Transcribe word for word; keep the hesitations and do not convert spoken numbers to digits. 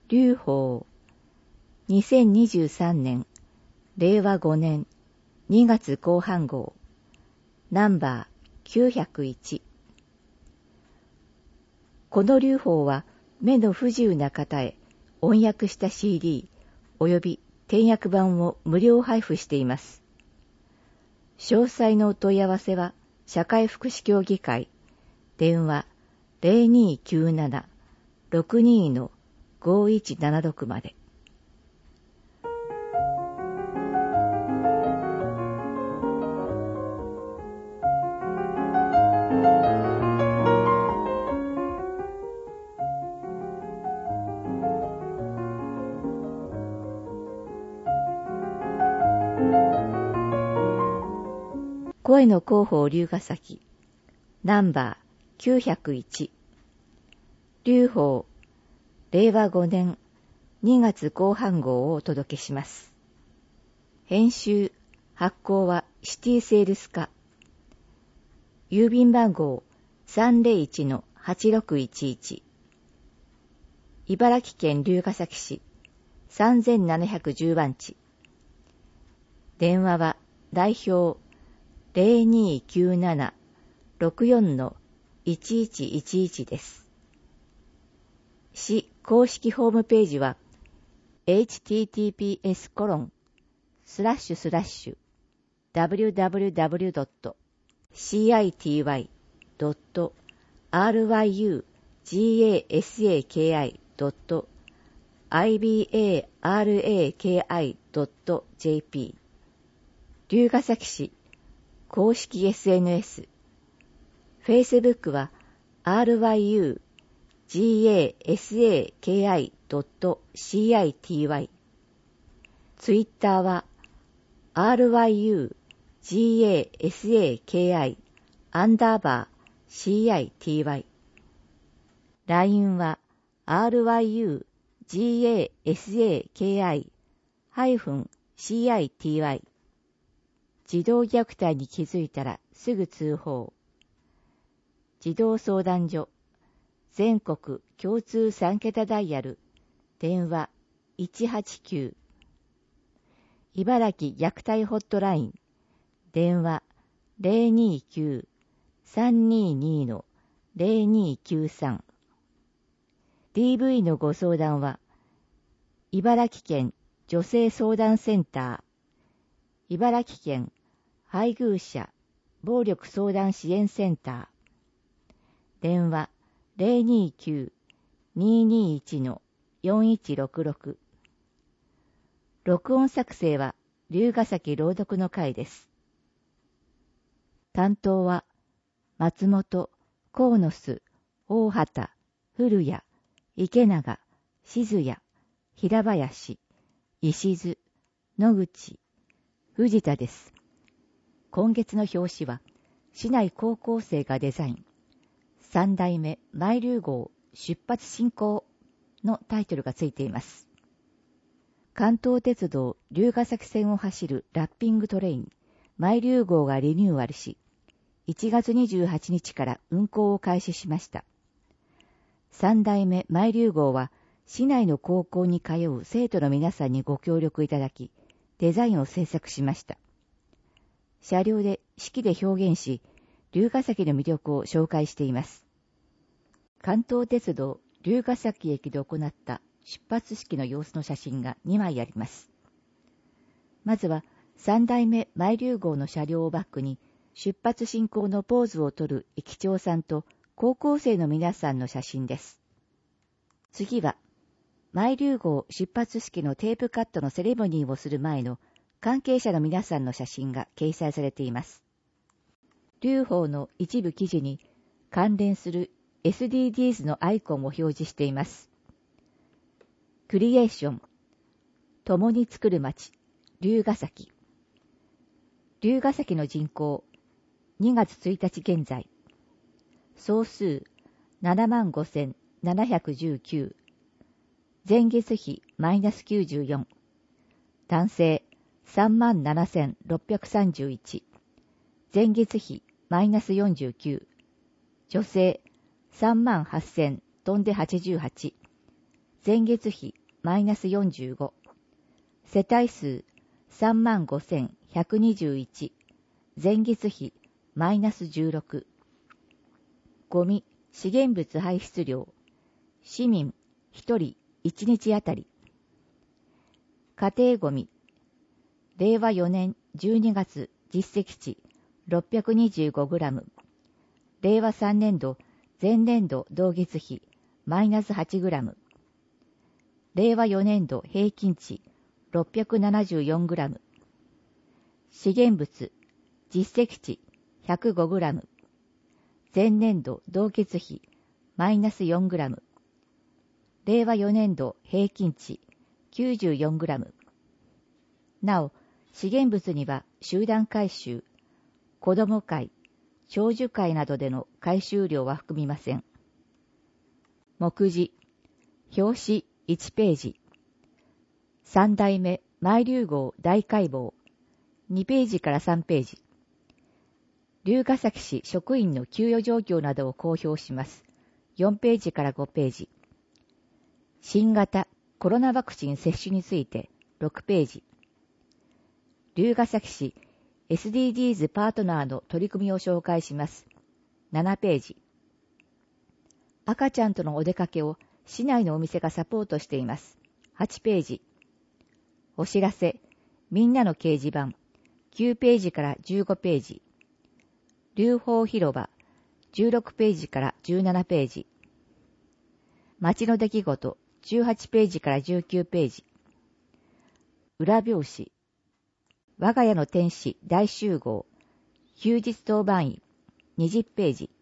劉邦、にせんにじゅうさんねん、れいわごねんにがつ後半号、ナンバーきゅうひゃくいち。この劉邦は目の不自由な方へ音訳した シーディー および点訳版を無料配布しています。詳細のお問い合わせは社会福祉協議会、電話 ゼロにーきゅうなな ろくにー ごいちななろく まで。声の広報龍ヶ崎、ナンバーきゅうひゃくいち。劉邦、れいわごねんにがつ後半号をお届けします。編集、発行はシティセールス課。郵便番号 さんぜろいちのはちろくいちいち。茨城県龍ヶ崎市さんぜんななひゃくじゅうばんち。電話は代表 ゼロにーきゅうなな ろくよん いちいちいちいち です。市公式ホームページは エイチティーティーピーエスコロンスラッシュスラッシュダブリュダブリュダブリュドットシーアイティーワイドットアールワイユージーエーエスエーケーアイドットアイビーエーアールエーケーアイドットジェーピー 龍ヶ崎市公式 エスエヌエス、Facebook は アールワイユージーエーエスエーケーアイドットシーアイティーワイ、Twitter は アールワイユージーエーエスエーケーアイ アンダーバー シーアイティーワイ、ライン は アールワイユージーエーエスエーケーアイ ハイフン シーアイティーワイ、児童虐待に気づいたらすぐ通報。児童相談所、全国共通さんけたダイヤル、電話いちはちきゅう。茨城虐待ホットライン、電話 ゼロにーきゅう さんにーにー ゼロにーきゅうさん。ディーブイ のご相談は、茨城県女性相談センター、茨城県配偶者暴力相談支援センター、電話 ゼロにーきゅう にーにーいち よんいちろくろく。録音作成は龍ヶ崎朗読の会です。担当は松本、河野須、大畑、古谷、池永、静谷、平林、石津、野口、藤田です。今月の表紙は、市内高校生がデザイン、三代目マイリュウ号出発進行のタイトルがついています。関東鉄道龍ヶ崎線を走るラッピングトレイン、マイリュウ号がリニューアルし、いちがつにじゅうはちにちから運行を開始しました。三代目マイリュウ号は、市内の高校に通う生徒の皆さんにご協力いただき、デザインを制作しました。車両で式で表現し、龍ヶ崎の魅力を紹介しています。関東鉄道龍ヶ崎駅で行った出発式の様子の写真がにまいあります。まずは三代目マイリュウ号の車両をバックに出発進行のポーズをとる駅長さんと高校生の皆さんの写真です。次はマイリュウ号出発式のテープカットのセレモニーをする前の関係者の皆さんの写真が掲載されています。劉邦の一部記事に関連する エスディージーズ のアイコンを表示しています。クリエーション、共に作る街、龍ヶ崎。龍ヶ崎の人口、にがつついたち現在。総数、ななまんごせんななひゃくじゅうきゅう。前月比、マイナスきゅうじゅうよん。男性、さんまんななせんろっぴゃくさんじゅういち。前月比、マイナスよんじゅうきゅう。女性、さんまんはっせん飛んではちじゅうはち。 前月比マイナスよんじゅうご。世帯数 さんまんごせんひゃくにじゅういち。前月比マイナスじゅうろく。ゴミ、資源物排出量。市民ひとりいちにちあたり。家庭ゴミ。れいわよねんじゅうにがつ実績値 ろっぴゃくにじゅうごグラム。れいわさんねんど前年度同月比マイナスはちグラム。れいわよねんど平均値ろっぴゃくななじゅうよんグラム。資源物実績値ひゃくごグラム。前年度同月比マイナスよんグラム。れいわよねんど平均値きゅうじゅうよんグラム。なお、資源物には集団回収、子ども会、長寿会などでの回収量は含みません。目次、表紙いちページ。三代目マイ流号大解剖、にページからさんページ。龍ヶ崎市職員の給与状況などを公表します。よんページからごページ。新型コロナワクチン接種についてろくページ。龍ヶ崎市 エスディージーズ パートナーの取り組みを紹介します。ななページ。赤ちゃんとのお出かけを市内のお店がサポートしています。はちページ。お知らせ、みんなの掲示板、きゅうページからじゅうごページ。龍宝広場、じゅうろくページからじゅうななページ。街の出来事、じゅうはちページからじゅうきゅうページ。裏表紙、我が家の天使大集合、休日当番員、にじゅうページ。